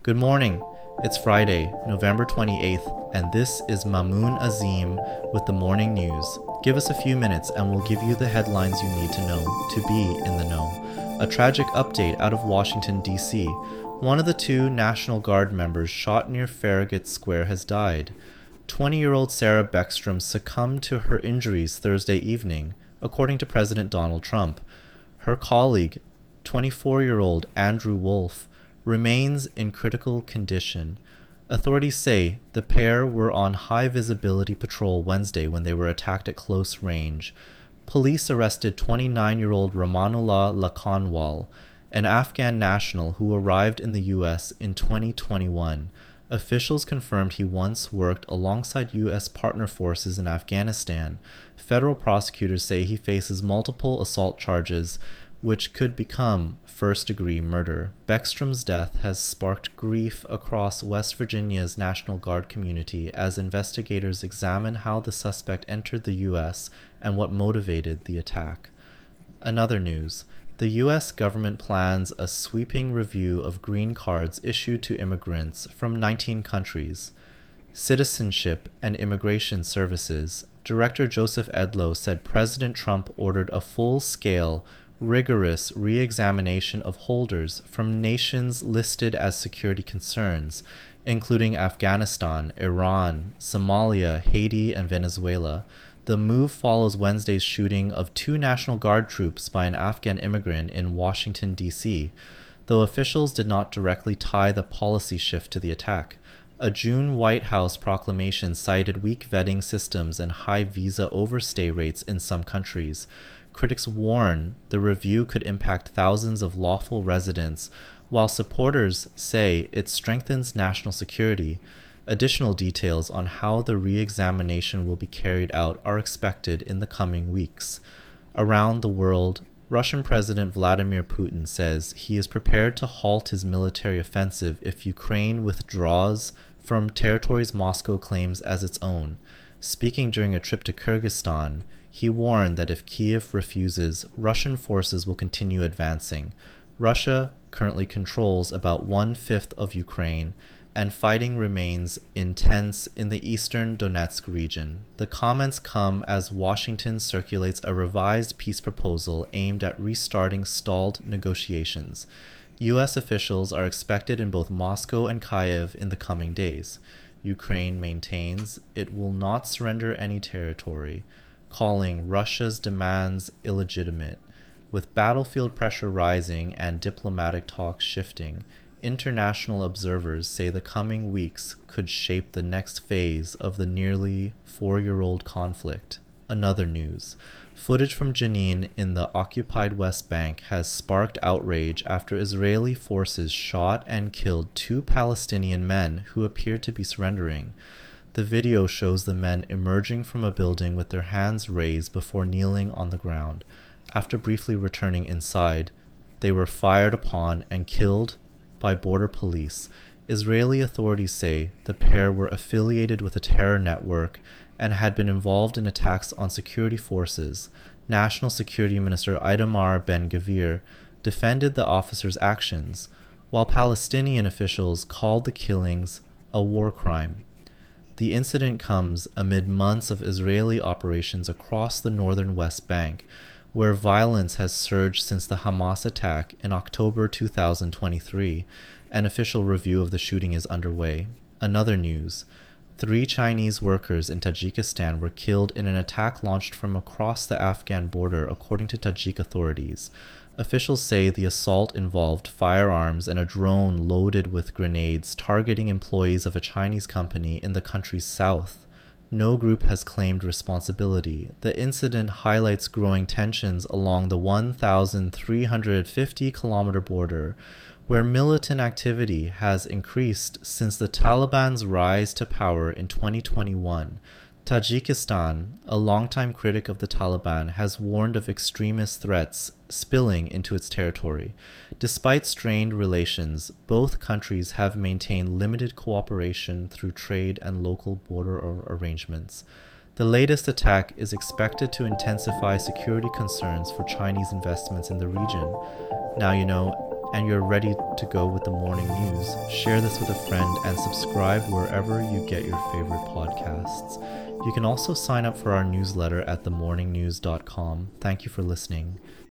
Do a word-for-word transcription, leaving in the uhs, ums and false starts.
Good morning. It's Friday, November twenty-eighth, and this is Mamoon Azim with the morning news. Give us a few minutes and we'll give you the headlines you need to know to be in the know. A tragic update out of Washington, D C. One of the two National Guard members shot near Farragut Square has died. twenty-year-old Sarah Beckstrom succumbed to her injuries Thursday evening, according to President Donald Trump. Her colleague, twenty-four-year-old Andrew Wolf, remains in critical condition. Authorities say the pair were on high-visibility patrol Wednesday when they were attacked at close range. Police arrested twenty-nine-year-old Ramanullah Lakanwal, an Afghan national who arrived in the U S in twenty twenty-one. Officials confirmed he once worked alongside U S partner forces in Afghanistan. Federal prosecutors say he faces multiple assault charges, which could become first-degree murder. Beckstrom's death has sparked grief across West Virginia's National Guard community as investigators examine how the suspect entered the U S and what motivated the attack. Another news. The U S government plans a sweeping review of green cards issued to immigrants from nineteen countries. Citizenship and Immigration Services. Director Joseph Edlow said President Trump ordered a full-scale, rigorous re-examination of holders from nations listed as security concerns, including Afghanistan, Iran, Somalia, Haiti, and Venezuela. The move follows Wednesday's shooting of two National Guard troops by an Afghan immigrant in Washington, D C, though officials did not directly tie the policy shift to the attack. A June White House proclamation cited weak vetting systems and high visa overstay rates in some countries. Critics warn the review could impact thousands of lawful residents, while supporters say it strengthens national security. Additional details on how the re-examination will be carried out are expected in the coming weeks. Around the world, Russian President Vladimir Putin says he is prepared to halt his military offensive if Ukraine withdraws from territories Moscow claims as its own. Speaking during a trip to Kyrgyzstan, he warned that if Kiev refuses, Russian forces will continue advancing. Russia currently controls about one-fifth of Ukraine, and fighting remains intense in the eastern Donetsk region. The comments come as Washington circulates a revised peace proposal aimed at restarting stalled negotiations. U S officials are expected in both Moscow and Kyiv in the coming days. Ukraine maintains it will not surrender any territory, calling Russia's demands illegitimate. With battlefield pressure rising and diplomatic talks shifting, international observers say the coming weeks could shape the next phase of the nearly four-year-old conflict. Another news. Footage from Jenin in the occupied West Bank has sparked outrage after Israeli forces shot and killed two Palestinian men who appeared to be surrendering. The video shows the men emerging from a building with their hands raised before kneeling on the ground. After briefly returning inside, they were fired upon and killed by border police. Israeli authorities say the pair were affiliated with a terror network and had been involved in attacks on security forces. National Security Minister Itamar Ben-Gvir defended the officers' actions, while Palestinian officials called the killings a war crime. The incident comes amid months of Israeli operations across the northern West Bank, where violence has surged since the Hamas attack in October two thousand twenty-three. An official review of the shooting is underway. Another news. Three Chinese workers in Tajikistan were killed in an attack launched from across the Afghan border, according to Tajik authorities. Officials say the assault involved firearms and a drone loaded with grenades targeting employees of a Chinese company in the country's south. No group has claimed responsibility. The incident highlights growing tensions along the one thousand three hundred fifty kilometer border, where militant activity has increased since the Taliban's rise to power in twenty twenty-one. Tajikistan, a longtime critic of the Taliban, has warned of extremist threats spilling into its territory. Despite strained relations, both countries have maintained limited cooperation through trade and local border arrangements. The latest attack is expected to intensify security concerns for Chinese investments in the region. Now you know, and you're ready to go with the morning news, share this with a friend and subscribe wherever you get your favorite podcasts. You can also sign up for our newsletter at the morning news dot com. Thank you for listening.